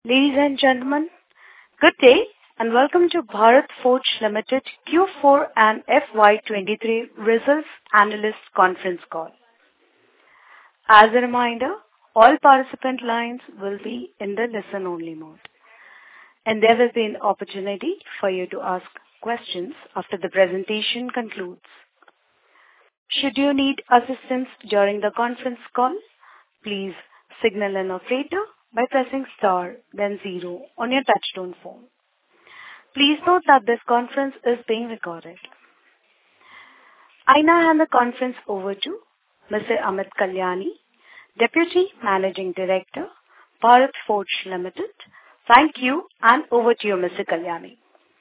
Ladies and gentlemen, good day and welcome to Bharat Forge Limited Q4 and FY23 Results Analyst Conference Call. As a reminder, all participant lines will be in the listen-only mode, and there will be an opportunity for you to ask questions after the presentation concludes. Should you need assistance during the conference call, please signal an operator by pressing star then 0 on your touchtone phone. Please note that this conference is being recorded. I now hand the conference over to Mr. Amit Kalyani, Deputy Managing Director, Bharat Forge Limited. Thank you, and over to you, Mr. Kalyani.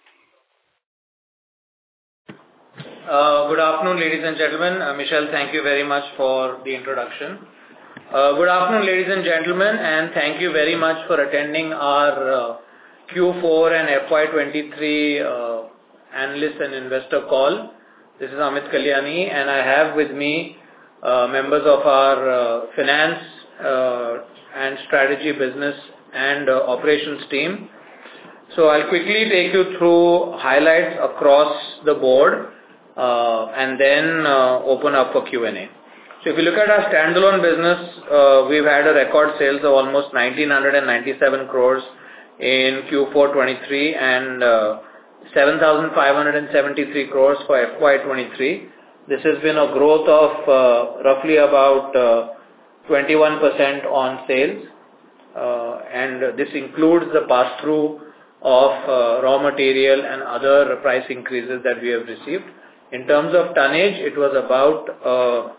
Good afternoon, ladies and gentlemen. Michelle, thank you very much for the introduction. Good afternoon, ladies and gentlemen, and thank you very much for attending our Q4 and FY23 analyst and investor call. This is Amit Kalyani, and I have with me members of our finance and strategy business and operations team. So I'll quickly take you through highlights across the board and then open up for Q&A. So if you look at our standalone business, we've had a record sales of almost 1,997 crores in Q4 23 and 7,573 crores for FY23. This has been a growth of roughly about 21% on sales, and this includes the pass-through of raw material and other price increases that we have received. In terms of tonnage, it was about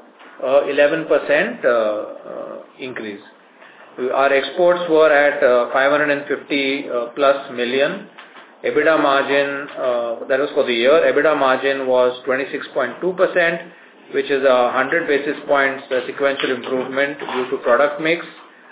11% increase. Our exports were at 550 plus million. EBITDA margin, that was for the year, EBITDA margin was 26.2%, which is a 100 basis points sequential improvement due to product mix.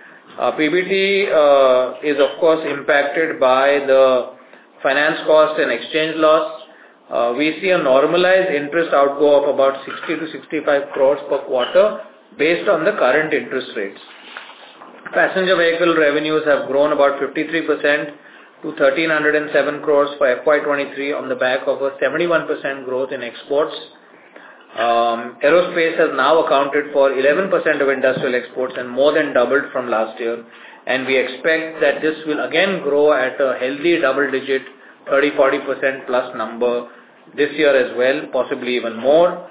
PBT is of course impacted by the finance cost and exchange loss. We see a normalized interest outgo of about 60 to 65 crores per quarter based on the current interest rates. Passenger vehicle revenues have grown about 53% to 1,307 crores for FY23 on the back of a 71% growth in exports. Aerospace has now accounted for 11% of industrial exports and more than doubled from last year. And we expect that this will again grow at a healthy double-digit 30-40% plus number this year as well, possibly even more.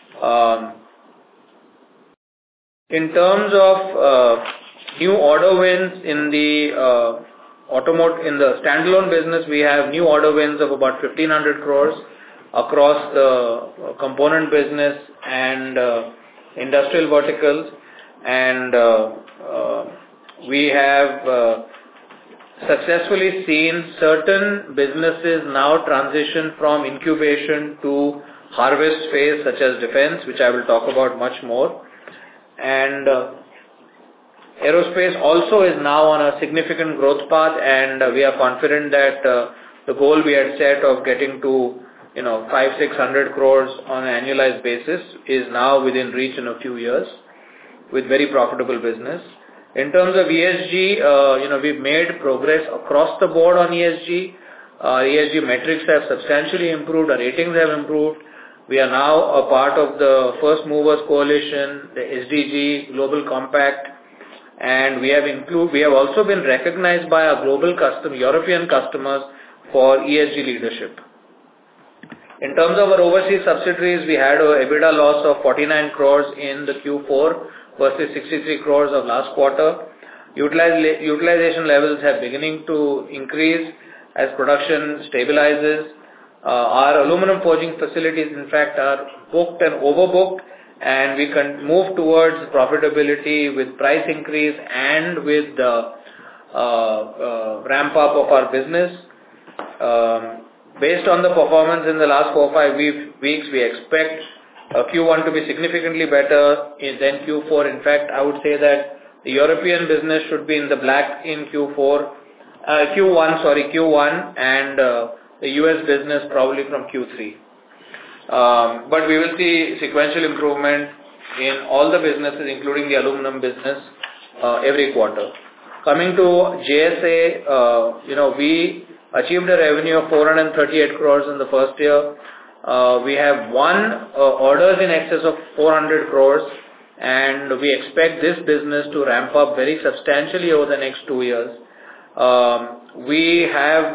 In terms of new order wins in the in the standalone business, we have new order wins of about 1,500 crores across the component business and industrial verticals, and we have successfully seen certain businesses now transition from incubation to harvest phase, such as defense, which I will talk about much more. And aerospace also is now on a significant growth path, and we are confident that the goal we had set of getting to 500-600 crores on an annualized basis is now within reach in a few years with very profitable business. In terms of ESG, we've made progress across the board on ESG. Our ESG metrics have substantially improved. Our ratings have improved. We are now a part of the First Movers Coalition, the SDG Global Compact, and we have also been recognized by our global European customers for ESG leadership. In terms of our overseas subsidiaries, we had an EBITDA loss of 49 crores in the Q4 versus 63 crores of last quarter. Utilization levels have beginning to increase as production stabilizes. Our aluminum forging facilities, in fact, are booked and overbooked, and we can move towards profitability with price increase and with the ramp up of our business. Based on the performance in the last 4 or 5 weeks, we expect Q1 to be significantly better than Q4. In fact, I would say that the European business should be in the black in Q1, and the US business probably from Q3. But we will see sequential improvement in all the businesses, including the aluminum business, every quarter. Coming to JSA, we achieved a revenue of 438 crores in the first year. We have won orders in excess of 400 crores, and we expect this business to ramp up very substantially over the next 2 years. We have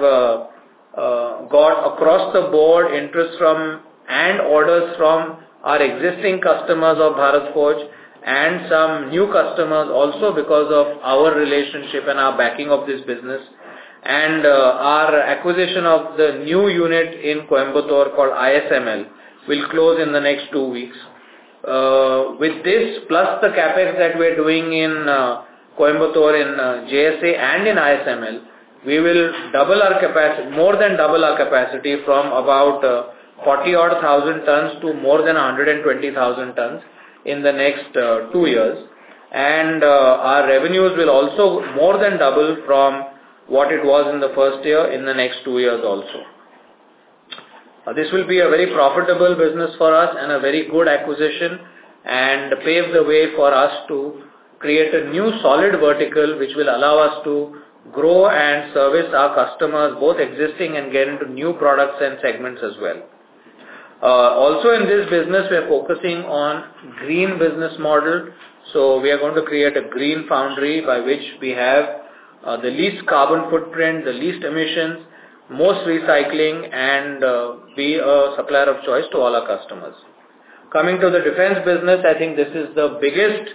got across the board interest from and orders from our existing customers of Bharat Forge and some new customers also because of our relationship and our backing of this business. And our acquisition of the new unit in Coimbatore called ISML will close in the next 2 weeks. With this, plus the capex that we're doing in Coimbatore, in JSA and in ISML, we will double our capacity, more than double our capacity from about 40-odd thousand tons to more than 120,000 tons in the next 2 years. And our revenues will also more than double from what it was in the first year in the next 2 years also. This will be a very profitable business for us and a very good acquisition, and pave the way for us to create a new solid vertical which will allow us to grow and service our customers, both existing and get into new products and segments as well. Also in this business, we are focusing on green business model. So we are going to create a green foundry by which we have the least carbon footprint, the least emissions, most recycling, and be a supplier of choice to all our customers. Coming to the defense business, I think this is the biggest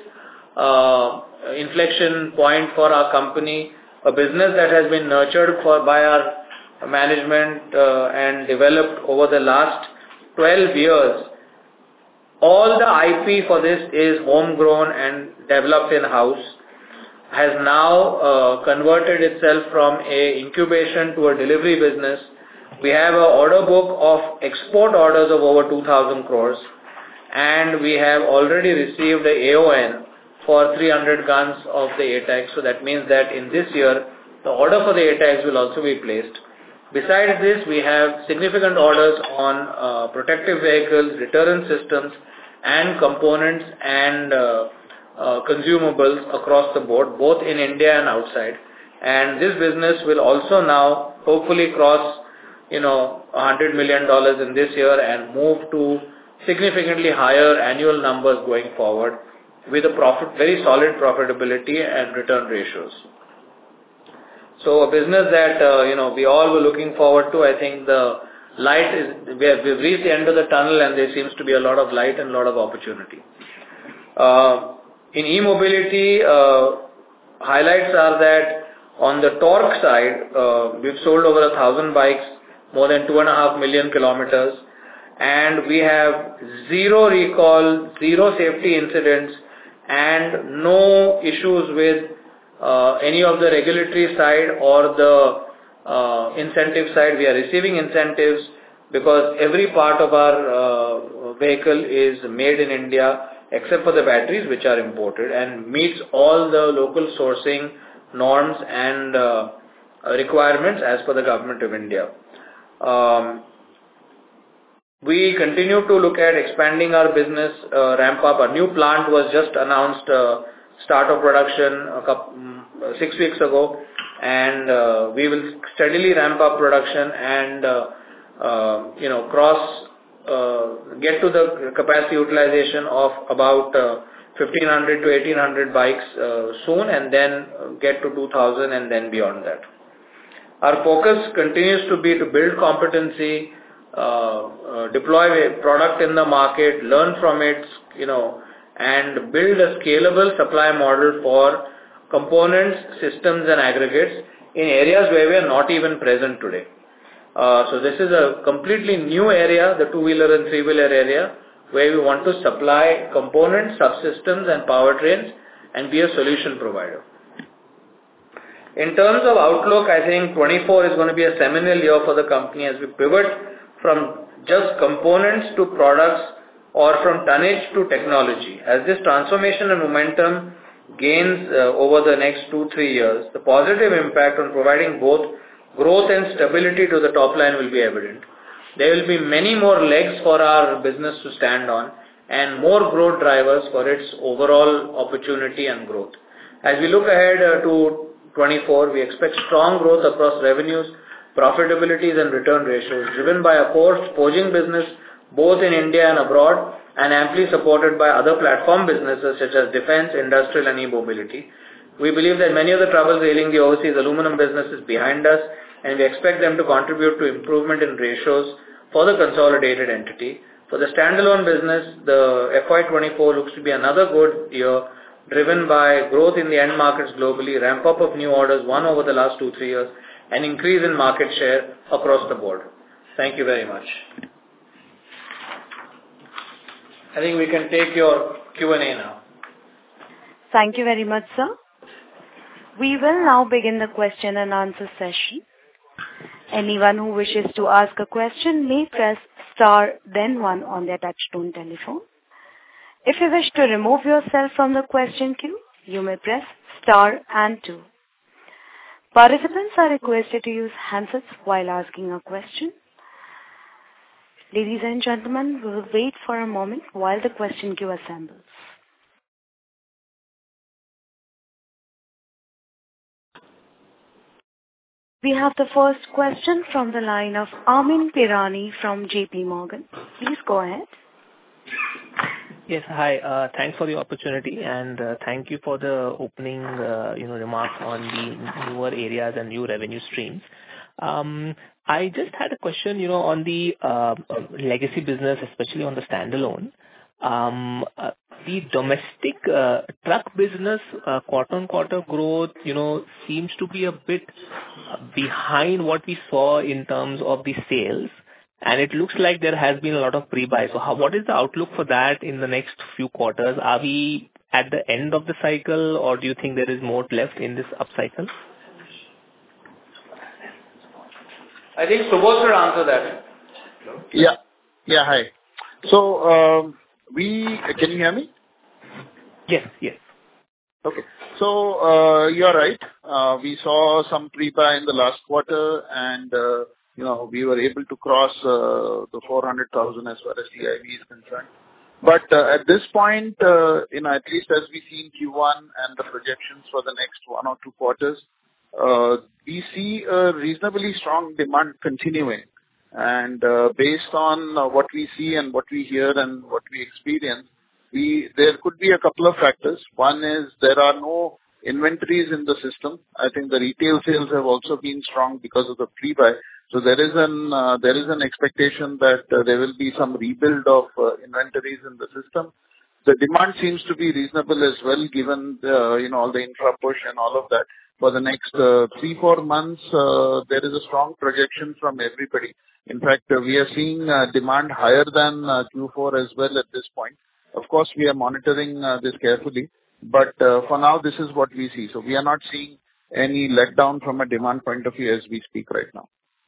inflection point for our company, a business that has been nurtured by our management and developed over the last 12 years. All the IP for this is homegrown and developed in-house, has now converted itself from a incubation to a delivery business. We have an order book of export orders of over 2,000 crores, and we have already received the AON for 300 guns of the ATAGS. So that means that in this year, the order for the ATAGS will also be placed. Besides this, we have significant orders on protective vehicles, deterrent systems, and components and consumables across the board, both in India and outside. And this business will also now hopefully cross, $100 million in this year and move to significantly higher annual numbers going forward with a very solid profitability and return ratios. So a business that, we all were looking forward to. I think the light we've reached the end of the tunnel, and there seems to be a lot of light and a lot of opportunity. In e-mobility, highlights are that on the torque side, we've sold over 1,000 bikes, more than 2.5 million kilometers, and we have zero recall, zero safety incidents, and no issues with any of the regulatory side or the incentive side. We are receiving incentives because every part of our vehicle is made in India except for the batteries, which are imported, and meets all the local sourcing norms and requirements as per the government of India. We continue to look at expanding our business, ramp up. A new plant was just announced, start of production 6 weeks ago, and we will steadily ramp up production and get to the capacity utilization of about 1,500 to 1,800 bikes soon, and then get to 2,000 and then beyond that. Our focus continues to be to build competency, deploy a product in the market, learn from it, and build a scalable supply model for components, systems, and aggregates in areas where we are not even present today. So this is a completely new area, the two-wheeler and three-wheeler area, where we want to supply components, subsystems, and powertrains and be a solution provider. In terms of outlook, I think 24 is going to be a seminal year for the company as we pivot from just components to products or from tonnage to technology. As this transformation and momentum gains over the next 2-3 years, the positive impact on providing both growth and stability to the top line will be evident. There will be many more legs for our business to stand on and more growth drivers for its overall opportunity and growth. As we look ahead to 2024, we expect strong growth across revenues, profitabilities, and return ratios, driven by a core forging business both in India and abroad, and amply supported by other platform businesses such as defense, industrial, and e-mobility. We believe that many of the troubles ailing the overseas aluminum business is behind us, and we expect them to contribute to improvement in ratios for the consolidated entity. For the standalone business, the FY24 looks to be another good year, driven by growth in the end markets globally, ramp-up of new orders won over the last 2-3 years, and increase in market share across the board. Thank you very much. I think we can take your Q&A now. Thank you very much, sir. We will now begin the question and answer session. Anyone who wishes to ask a question may press star then one on their touchtone telephone. If you wish to remove yourself from the question queue, you may press star and two. Participants are requested to use handsets while asking a question. Ladies and gentlemen, we will wait for a moment while the question queue assembles. We have the first question from the line of Amyn Pirani from JP Morgan. Please go ahead. Yes, hi. Thanks for the opportunity, and thank you for the opening remarks on the newer areas and new revenue streams. I just had a question, on the legacy business, especially on the standalone. The domestic truck business quarter-on-quarter growth, seems to be a bit behind what we saw in terms of the sales, and it looks like there has been a lot of pre-buy. So what is the outlook for that in the next few quarters? Are we at the end of the cycle, or do you think there is more left in this upcycle? I think Subodh will answer that. Yeah, hi. So, can you hear me? Yes. Okay. So, you're right. We saw some pre-buy in the last quarter, and, we were able to cross the 400,000 as far as the IV is concerned. But at this point, at least as we see in Q1 and the projections for the next 1 or 2 quarters, we see a reasonably strong demand continuing. And based on what we see and what we hear and what we experience, there could be a couple of factors. One is there are no inventories in the system. I think the retail sales have also been strong because of the pre-buy. So there is an expectation that there will be some rebuild of inventories in the system. The demand seems to be reasonable as well, given all the infra push and all of that. For the next 3-4 months, there is a strong projection from everybody. In fact, we are seeing demand higher than Q4 as well at this point. Of course, we are monitoring this carefully, but for now, this is what we see. So we are not seeing any letdown from a demand point of view as we speak right now.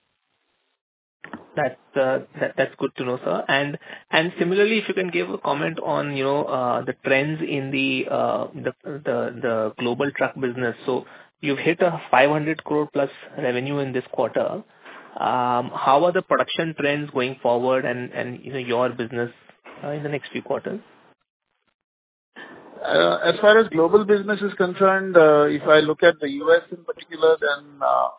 That's good to know, sir. And similarly, if you can give a comment on the trends in the global truck business. So you've hit a 500 crore plus revenue in this quarter. How are the production trends going forward, and your business in the next few quarters? As far as global business is concerned, if I look at the US in particular, then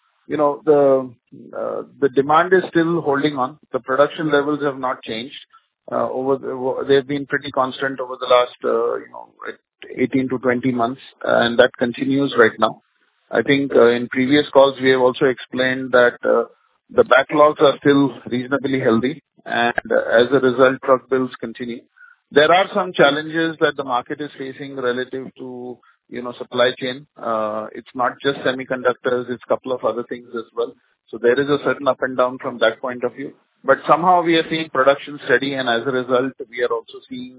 the demand is still holding on. The production levels have not changed. They've been pretty constant over the last 18 to 20 months, and that continues right now. I think in previous calls we have also explained that the backlogs are still reasonably healthy, and as a result, truck builds continue. There are some challenges that the market is facing relative to supply chain. It's not just semiconductors, it's a couple of other things as well. So there is a certain up and down from that point of view. But somehow we are seeing production steady, and as a result, we are also seeing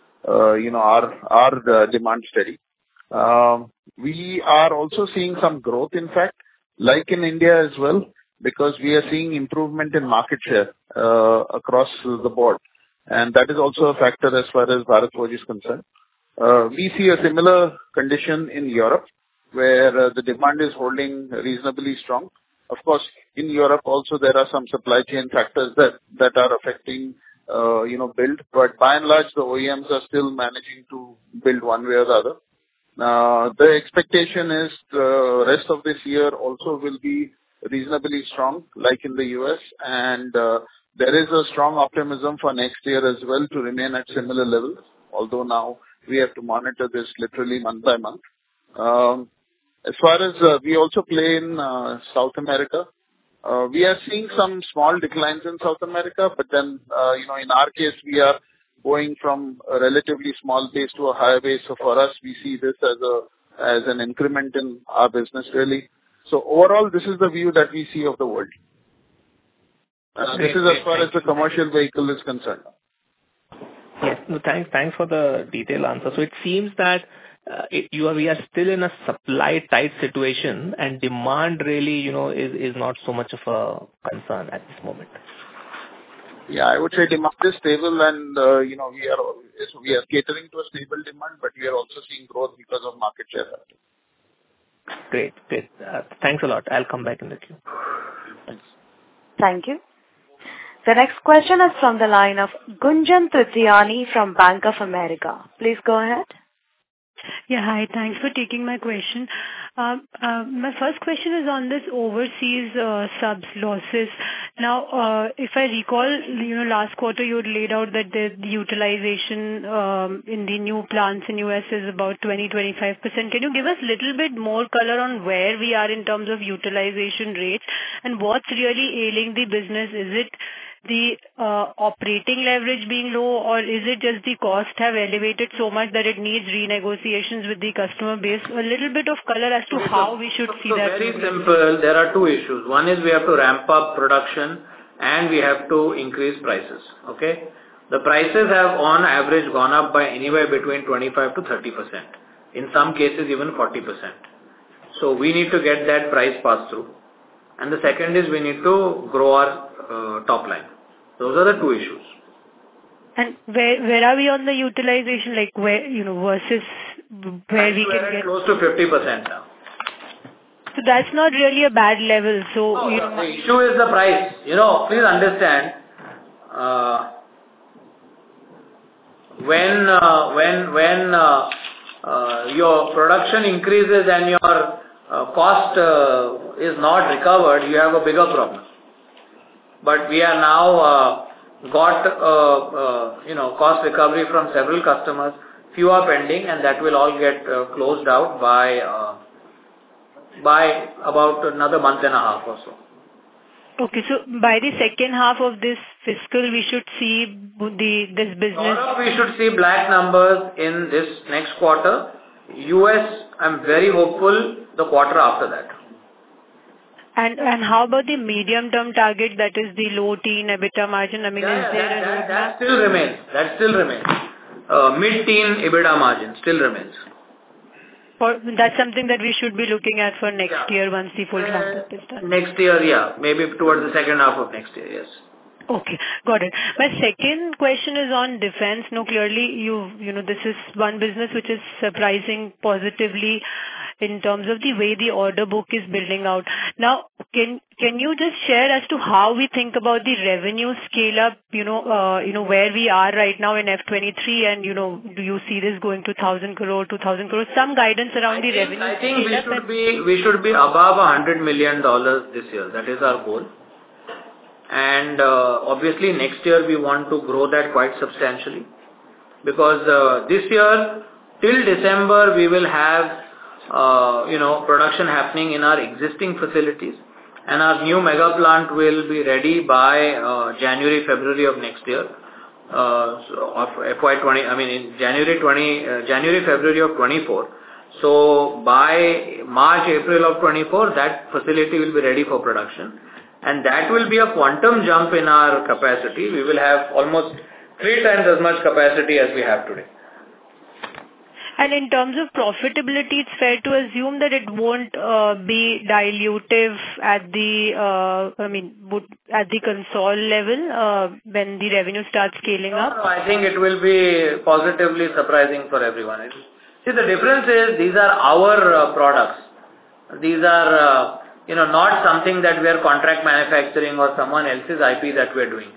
our demand steady. We are also seeing some growth, in fact, like in India as well, because we are seeing improvement in market share across the board. And that is also a factor as far as Bharat Forge is concerned. We see a similar condition in Europe, where the demand is holding reasonably strong. Of course, in Europe also there are some supply chain factors that are affecting build, but by and large the OEMs are still managing to build one way or the other. The expectation is the rest of this year also will be reasonably strong, like in the US, and there is a strong optimism for next year as well to remain at similar levels, although now we have to monitor this literally month by month. As far as we also play in South America, we are seeing some small declines in South America, but then, in our case, we are going from a relatively small base to a higher base. So for us, we see this as an increment in our business, really. So overall, this is the view that we see of the world. This is as far as the commercial vehicle is concerned. Yes. No, thanks for the detailed answer. So it seems that we are still in a supply tight situation, and demand really, is not so much of a concern at this moment. Yeah, I would say demand is stable, and we are catering to a stable demand, but we are also seeing growth because of market share. Great. Thanks a lot. I'll come back in the queue. Thanks. Thank you. The next question is from the line of Gunjan Prithyani from Bank of America. Please go ahead. Yeah, hi. Thanks for taking my question. My first question is on this overseas subs losses. Now, if I recall, last quarter you had laid out that the utilization in the new plants in US is about 20-25%. Can you give us a little bit more color on where we are in terms of utilization rates and what's really ailing the business? Is it the operating leverage being low, or is it just the cost have elevated so much that it needs renegotiations with the customer base? A little bit of color as to how we should see that. Very simple. There are two issues. One is we have to ramp up production and we have to increase prices. Okay? The prices have on average gone up by anywhere between 25 to 30%. In some cases even 40%. So we need to get that price passed through. And the second is we need to grow our top line. Those are the two issues. And where are we on the utilization, like where, versus where we can get? Close to 50% now. So that's not really a bad level. So, the issue is the price. Please understand, when your production increases and your cost is not recovered, you have a bigger problem. But we are now got cost recovery from several customers. Few are pending, and that will all get closed out by about another month and a half or so. Okay, so by the second half of this fiscal, we should see this business. We should see black numbers in this next quarter. US, I'm very hopeful the quarter after that. And how about the medium-term target, that is the low teen EBITDA margin? I mean, is there a roadmap? That still remains. Mid-teen EBITDA margin still remains. That's something that we should be looking at for next year once the full ramp-up is done. Next year, yeah. Maybe towards the second half of next year, yes. Okay, got it. My second question is on defense. Now, clearly, this is one business which is surprising positively in terms of the way the order book is building out. Now, can you just share as to how we think about the revenue scale up, where we are right now in F23, and, do you see this going to 1,000 crore, 2,000 crore? Some guidance around the revenue. I think we should be above $100 million this year. That is our goal. And obviously next year we want to grow that quite substantially, because this year till December we will have production happening in our existing facilities, and our new mega plant will be ready by January, February of next year. Of FY20, in January, February of 24. So by March, April of 24, that facility will be ready for production. And that will be a quantum jump in our capacity. We will have almost 3 times as much capacity as we have today. And in terms of profitability, it's fair to assume that it won't be dilutive at the console level when the revenue starts scaling up? No, I think it will be positively surprising for everyone. See, the difference is these are our products. These are not something that we are contract manufacturing or someone else's IP that we are doing.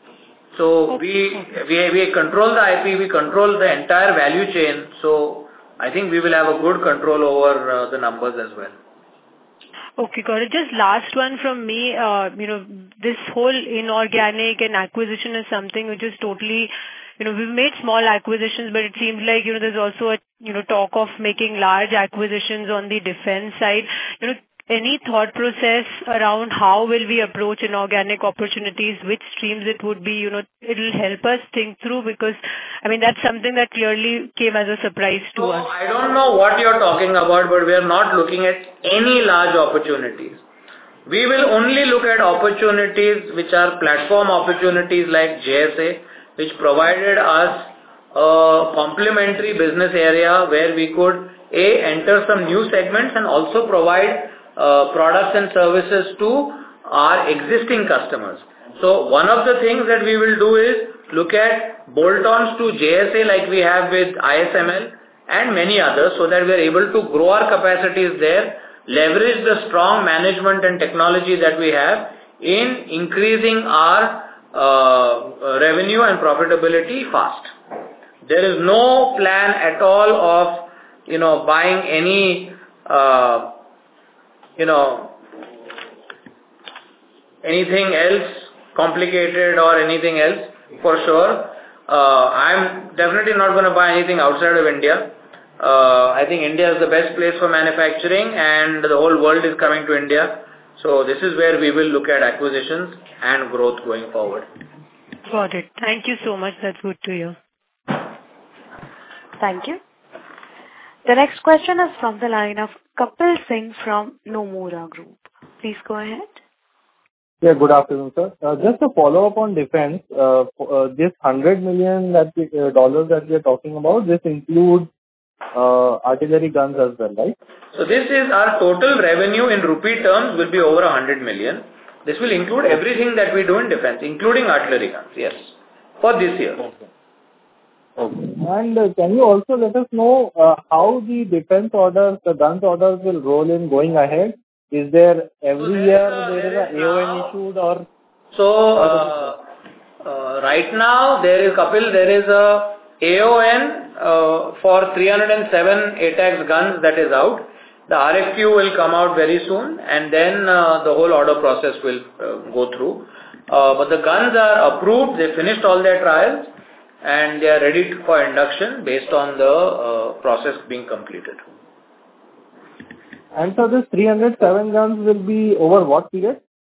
So we control the IP, we control the entire value chain. So I think we will have a good control over the numbers as well. Okay, got it. Just last one from me. This whole inorganic and acquisition is something which is totally, we've made small acquisitions, but it seems like, there's also a, talk of making large acquisitions on the defense side. Any thought process around how will we approach inorganic opportunities, which streams it would be, it'll help us think through, because, that's something that clearly came as a surprise to us. I don't know what you're talking about, but we are not looking at any large opportunities. We will only look at opportunities which are platform opportunities like JSA, which provided us a complementary business area where we could enter some new segments and also provide products and services to our existing customers. So one of the things that we will do is look at bolt-ons to JSA like we have with ISML and many others, so that we are able to grow our capacities there, leverage the strong management and technology that we have in increasing our revenue and profitability fast. There is no plan at all of buying any anything else complicated or anything else, for sure. I'm definitely not going to buy anything outside of India. I think India is the best place for manufacturing, and the whole world is coming to India. So this is where we will look at acquisitions and growth going forward. Got it. Thank you so much. That's good to hear. Thank you. The next question is from the line of Kapil Singh from Nomura Group. Please go ahead. Yeah, good afternoon, sir. Just a follow-up on defense. This $100 million dollars that we are talking about, this includes artillery guns as well, right? So this is our total revenue in rupee terms will be over 100 million. This will include everything that we do in defense, including artillery guns, yes, for this year. Okay. And can you also let us know how the defense orders, the guns orders will roll in going ahead? Is there every year there is a AON issued or? So right now there is a AON for 307 ATAGS guns that is out. The RFQ will come out very soon, and then the whole order process will go through. But the guns are approved, they finished all their trials, and they are ready for induction based on the process being completed. And so this 307 guns will be over what period?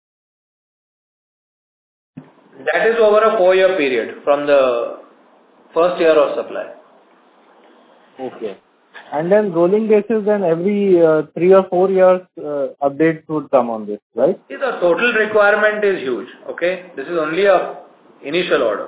That is over a 4-year period from the first year of supply. Okay. And then rolling basis, then every 3 or 4 years updates would come on this, right? See, the total requirement is huge. Okay, this is only a initial order.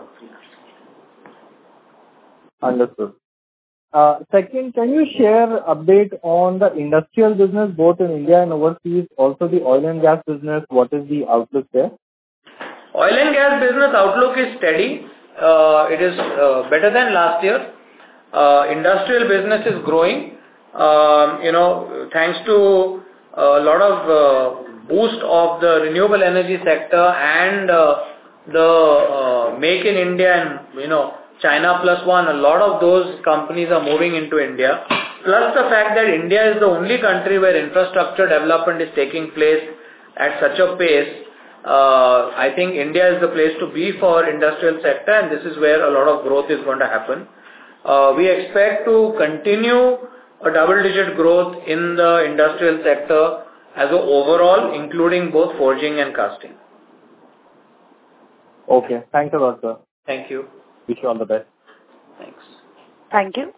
Understood. Second, can you share update on the industrial business both in India and overseas, also the oil and gas business? What is the outlook there? Oil and gas business outlook is steady. It is better than last year. Industrial business is growing. Thanks to a lot of boost of the renewable energy sector and the Make in India and China Plus One, a lot of those companies are moving into India. Plus the fact that India is the only country where infrastructure development is taking place at such a pace. I think India is the place to be for industrial sector, and this is where a lot of growth is going to happen. We expect to continue a double-digit growth in the industrial sector as an overall, including both forging and casting. Okay. Thanks a lot, sir. Thank you. Wish you all the best. Thanks. Thank you.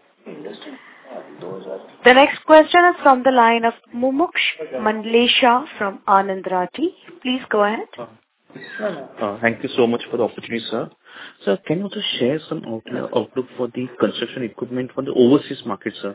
The next question is from the line of Mumuksh Mandlesha from Anand Rathi. Please go ahead. Thank you so much for the opportunity, sir. Sir, can you also share some outlook for the construction equipment for the overseas market, sir?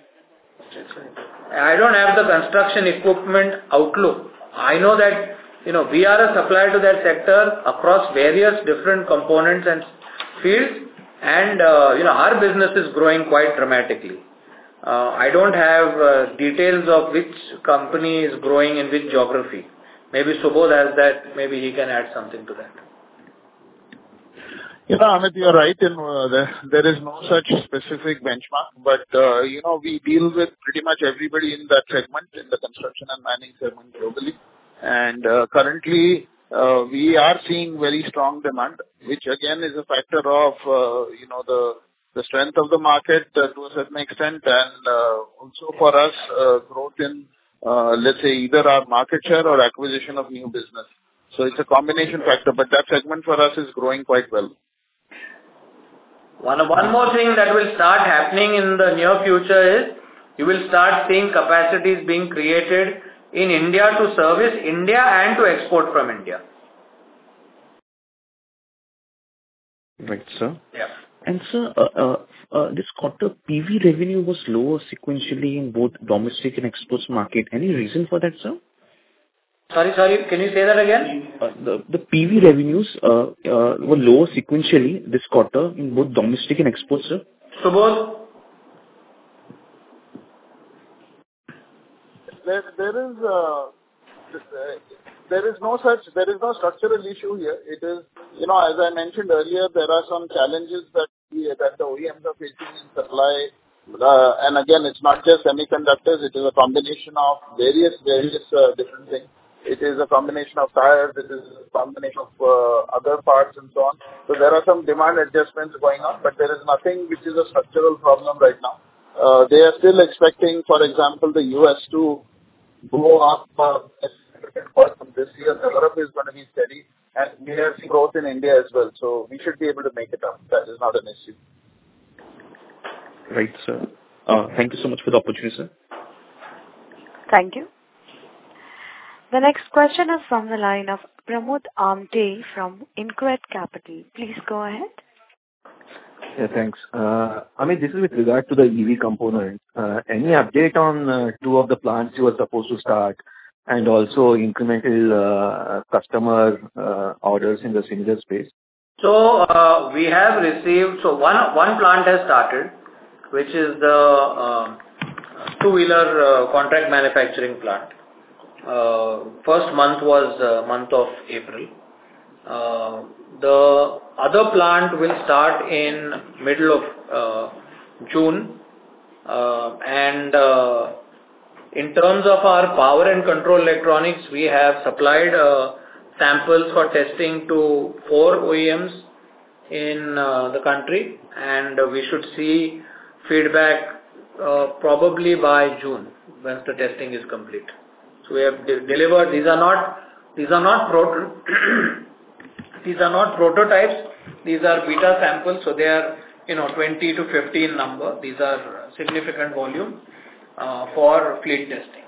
I don't have the construction equipment outlook. I know that we are a supplier to that sector across various different components and fields, and our business is growing quite dramatically. I don't have details of which company is growing in which geography. Maybe Subodh has that. Maybe he can add something to that. Amit, you're right. There is no such specific benchmark, but we deal with pretty much everybody in that segment, in the construction and mining segment globally. And currently, we are seeing very strong demand, which again is a factor of the strength of the market to a certain extent, and also for us growth in let's say either our market share or acquisition of new business. So it's a combination factor, but that segment for us is growing quite well. One more thing that will start happening in the near future is you will start seeing capacities being created in India to service India and to export from India. Right, sir. Yeah. And sir, this quarter PV revenue was lower sequentially in both domestic and exports market. Any reason for that, sir? Sorry, can you say that again? The PV revenues were lower sequentially this quarter in both domestic and exports, sir. Subodh? There is no structural issue here. It is, as I mentioned earlier, there are some challenges that the OEMs are facing in supply. And again, it's not just semiconductors, it is a combination of various different things. It is a combination of tires, it is a combination of other parts and so on. So there are some demand adjustments going on, but there is nothing which is a structural problem right now. They are still expecting, for example, the US to go up from this year. Europe is going to be steady, and we are seeing growth in India as well. So we should be able to make it up. That is not an issue. Right, sir. Thank you so much for the opportunity, sir. Thank you. The next question is from the line of Pramod Amte from InCred Capital. Please go ahead. Yeah, thanks. This is with regard to the EV component. Any update on two of the plants you were supposed to start, and also incremental customer orders in the similar space? So we have received, one plant has started, which is the two-wheeler contract manufacturing plant. First month was month of April. The other plant will start in middle of June. And in terms of our power and control electronics, we have supplied samples for testing to 4 OEMs in the country, and we should see feedback probably by June once the testing is complete. So we have delivered. These are not prototypes. These are beta samples. So they are 20 to 15 number. These are significant volume for fleet testing.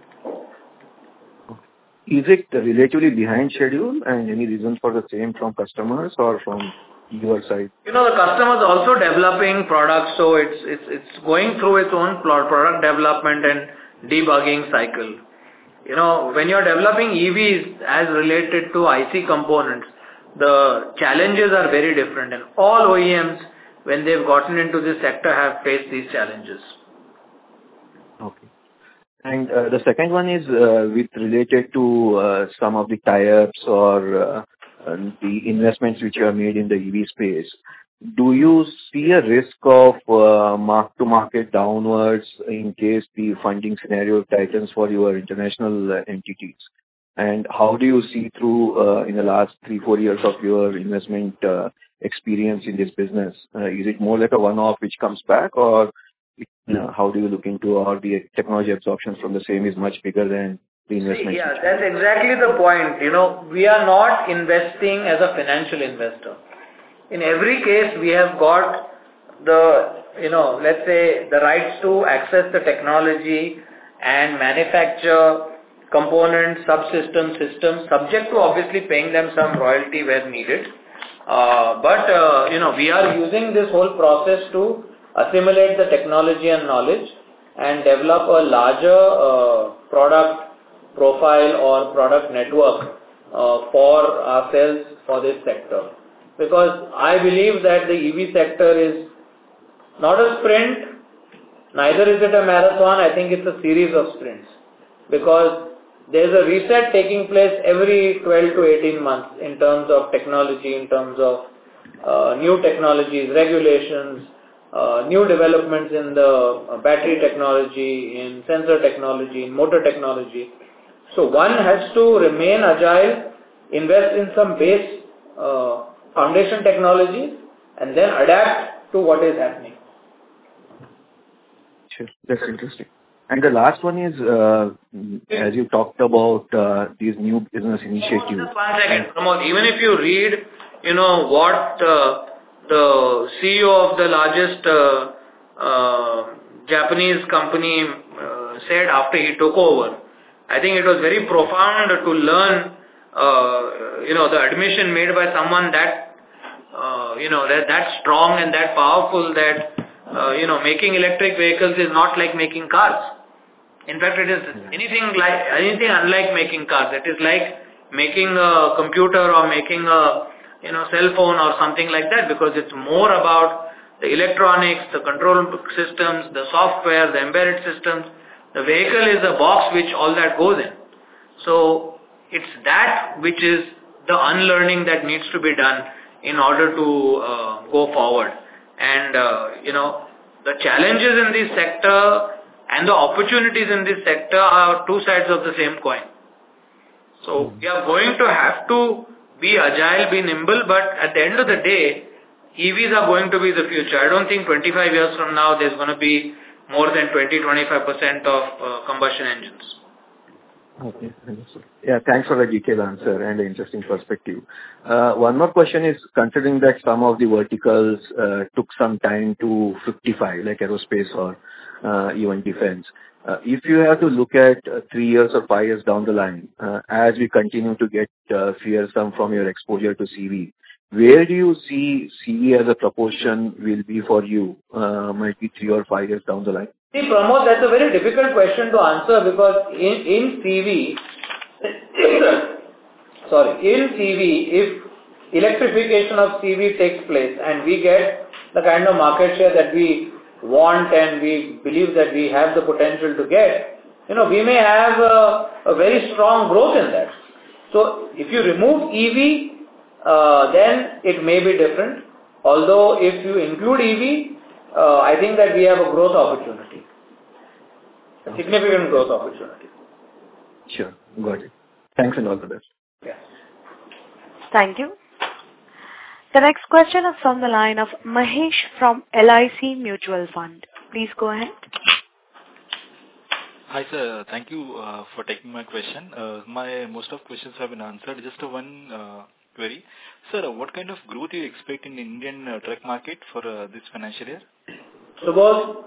Is it relatively behind schedule, and any reasons for the same from customers or from your side? The customers also developing products, so it's going through its own product development and debugging cycle. When you're developing EVs as related to IC components, the challenges are very different, and all OEMs, when they've gotten into this sector, have faced these challenges. Okay. And the second one is related to some of the tie-ups or the investments which you have made in the EV space. Do you see a risk of mark-to-market downwards in case the funding scenario tightens for your international entities? And how do you see through in the last 3-4 years of your investment experience in this business? Is it more like a one-off which comes back, or how do you look into, or the technology absorption from the same is much bigger than the investment? Yeah, that's exactly the point. We are not investing as a financial investor. In every case, we have got the, let's say, the rights to access the technology and manufacture components, subsystems, systems, subject to obviously paying them some royalty where needed. But we are using this whole process to assimilate the technology and knowledge and develop a larger product profile or product network for ourselves for this sector. Because I believe that the EV sector is not a sprint, neither is it a marathon. I think it's a series of sprints. Because there's a reset taking place every 12 to 18 months in terms of technology, in terms of new technologies, regulations, new developments in the battery technology, in sensor technology, in motor technology. So one has to remain agile, invest in some base foundation technologies, and then adapt to what is happening. Sure, that's interesting. And the last one is, as you talked about these new business initiatives. Just 1 second, Pramod. Even if you read, what the CEO of the largest Japanese company said after he took over, I think it was very profound to learn, the admission made by someone that, that strong and that powerful that, making electric vehicles is not like making cars. In fact, it is anything unlike making cars. It is like making a computer or making a, cell phone or something like that, because it's more about the electronics, the control systems, the software, the embedded systems. The vehicle is a box which all that goes in. So it's that which is the unlearning that needs to be done in order to go forward. And, the challenges in this sector and the opportunities in this sector are two sides of the same coin. So we are going to have to be agile, be nimble, but at the end of the day, EVs are going to be the future. I don't think 25 years from now there's going to be more than 20-25% of combustion engines. Okay, understood. Yeah, thanks for the detailed answer and the interesting perspective. One more question is, considering that some of the verticals took some time to fructify, like aerospace or even defense, if you have to look at 3 years or 5 years down the line, as we continue to get fearsome from your exposure to CV, where do you see CV as a proportion will be for you, might be 3 or 5 years down the line? See, Pramod, that's a very difficult question to answer, because in CV, if electrification of CV takes place and we get the kind of market share that we want and we believe that we have the potential to get, we may have a very strong growth in that. So if you remove EV, then it may be different. Although if you include EV, I think that we have a growth opportunity, a significant growth opportunity. Sure, got it. Thanks and all the best. Yeah. Thank you. The next question is from the line of Mahesh from LIC Mutual Fund. Please go ahead. Hi sir, thank you for taking my question. Most of questions have been answered. Just one query. Sir, what kind of growth do you expect in the Indian truck market for this financial year? Subodh?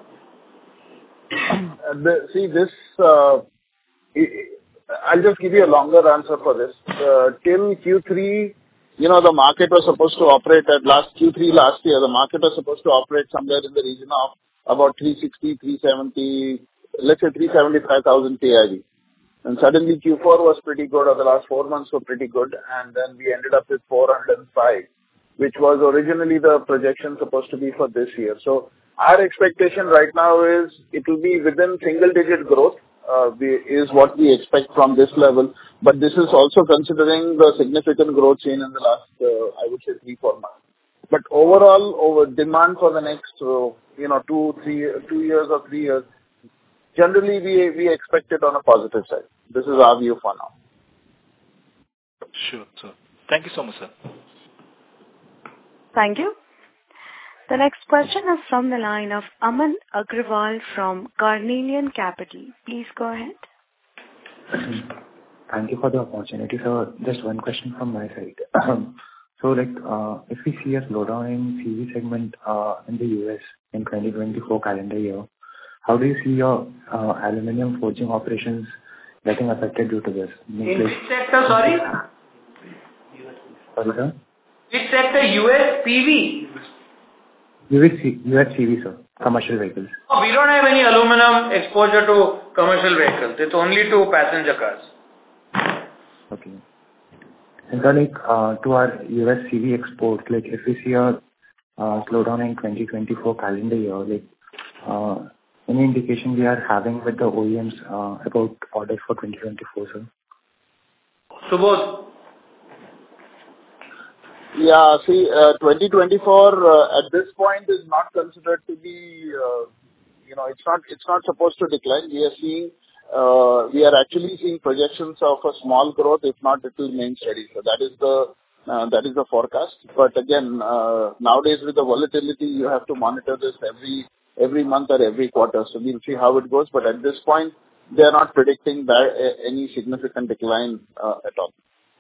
I'll just give you a longer answer for this. Till Q3, the market was supposed to operate at Q3 last year, the market was supposed to operate somewhere in the region of about 360, 370, let's say 375,000 TIV. And suddenly Q4 was pretty good, or the last 4 months were pretty good, and then we ended up with 405, which was originally the projection supposed to be for this year. So our expectation right now is it will be within single-digit growth, is what we expect from this level. But this is also considering the significant growth seen in the last, I would say 3-4 months. But overall, demand for the next, 2 years or 3 years, generally we expect it on a positive side. This is our view for now. Sure, sir. Thank you so much, sir. Thank you. The next question is from the line of Aman Agrawal from Carnelian Capital. Please go ahead. Thank you for the opportunity, sir. Just one question from my side. So, if we see a slowdown in CV segment in the US in 2024 calendar year, how do you see your aluminum forging operations getting affected due to this? In which sector, sorry? Sorry, sir? Which sector? US PV? US CV, sir. Commercial vehicles. Oh, we don't have any aluminum exposure to commercial vehicles. It's only to passenger cars. Okay. And sir, to our US CV exports, if we see a slowdown in 2024 calendar year, any indication we are having with the OEMs about orders for 2024, sir? Subodh? Yeah. See, 2024 at this point is not considered to be, it's not supposed to decline. We are actually seeing projections of a small growth. If not, it will remain steady. So that is the forecast. But again, nowadays with the volatility, you have to monitor this every month or every quarter. So we'll see how it goes. But at this point, they are not predicting any significant decline at all.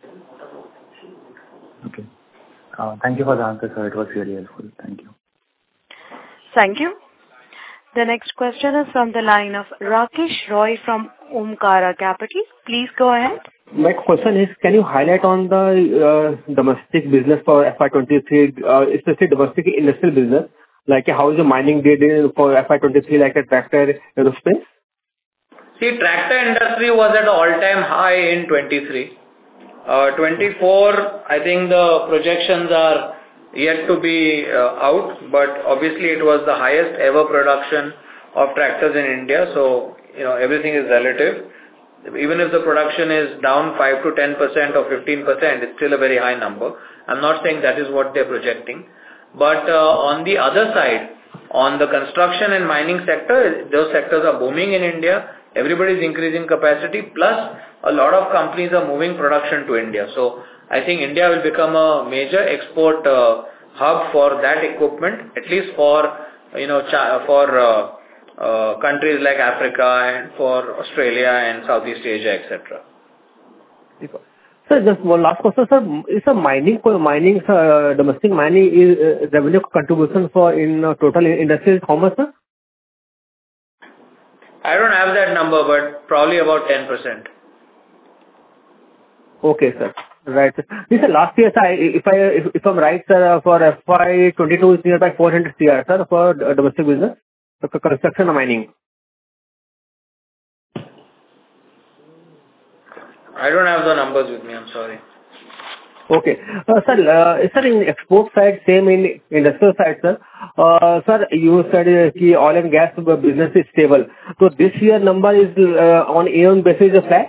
Okay. Thank you for the answer, sir. It was really helpful. Thank you. Thank you. The next question is from the line of Rakesh Roy from Omkara Capital. Please go ahead. My question is, can you highlight on the domestic business for FY23, especially domestic industrial business, like how is the mining did for FY23, like a tractor, aerospace? See, tractor industry was at an all-time high in 23. 24, I think the projections are yet to be out, but obviously it was the highest ever production of tractors in India, so everything is relative. Even if the production is down 5 to 10% or 15%, it's still a very high number. I'm not saying that is what they're projecting. But on the other side, on the construction and mining sector, those sectors are booming in India. Everybody is increasing capacity, plus a lot of companies are moving production to India. So I think India will become a major export hub for that equipment, at least for countries like Africa and for Australia and Southeast Asia, etc. Sir, just one last question, sir. Is a domestic mining is revenue contribution for in total industry how much, sir? I don't have that number, but probably about 10%. Okay, sir. Right. This is last year, sir, if I'm right, sir, for FY22 is nearby 400 CR, sir, for domestic business, for construction and mining. I don't have the numbers with me, I'm sorry. Okay. Sir, in export side, same in industrial side, sir. Sir, you said that oil and gas business is stable. So this year number is on year basis is flat?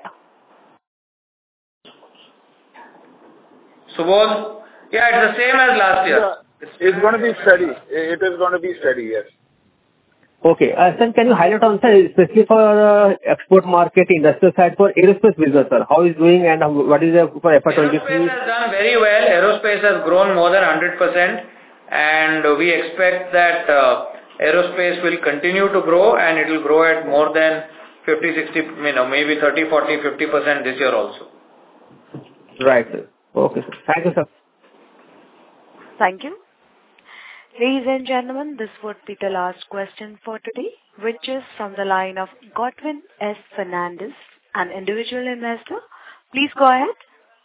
So yeah, it's the same as last year. Yeah, it's going to be steady. It is going to be steady, yes. Okay. Sir, can you highlight on, sir, especially for export market, industrial side, for aerospace business, sir? How is doing and what is for FY23? Aerospace has done very well. Aerospace has grown more than 100%, and we expect that aerospace will continue to grow, and it will grow at more than 50, 60, maybe 30, 40, 50% this year also. Right, sir. Okay, sir. Thank you, sir. Thank you. Ladies and gentlemen, this would be the last question for today, which is from the line of Godwin S. Fernandez, an individual investor. Please go ahead.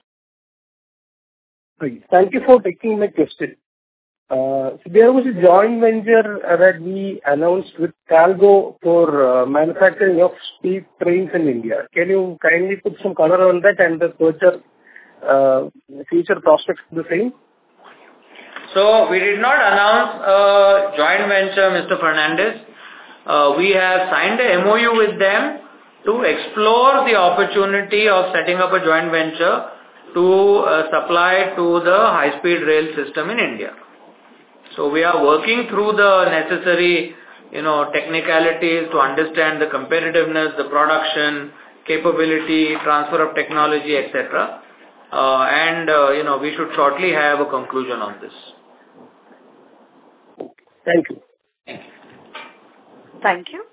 Thank you for taking my question. So there was a joint venture that we announced with Talgo for manufacturing of speed trains in India. Can you kindly put some color on that and the future prospects of the same? So we did not announce a joint venture, Mr. Fernandez. We have signed a MOU with them to explore the opportunity of setting up a joint venture to supply to the high-speed rail system in India. So we are working through the necessary, technicalities to understand the competitiveness, the production, capability, transfer of technology, etc. We should shortly have a conclusion on this. Thank you. Thank you.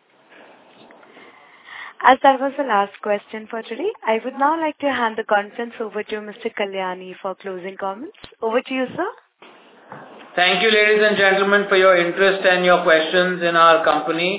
As that was the last question for today, I would now like to hand the conference over to Mr. Kalyani for closing comments. Over to you, sir. Thank you, ladies and gentlemen, for your interest and your questions in our company.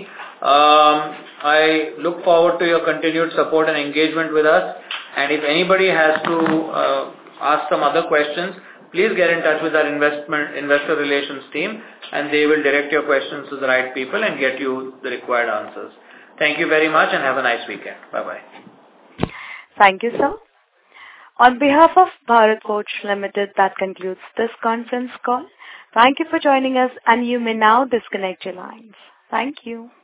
I look forward to your continued support and engagement with us. And if anybody has to ask some other questions, please get in touch with our investor relations team, and they will direct your questions to the right people and get you the required answers. Thank you very much and have a nice weekend. Bye-bye. Thank you, sir. On behalf of Bharat Forge Limited, that concludes this conference call. Thank you for joining us, and you may now disconnect your lines. Thank you.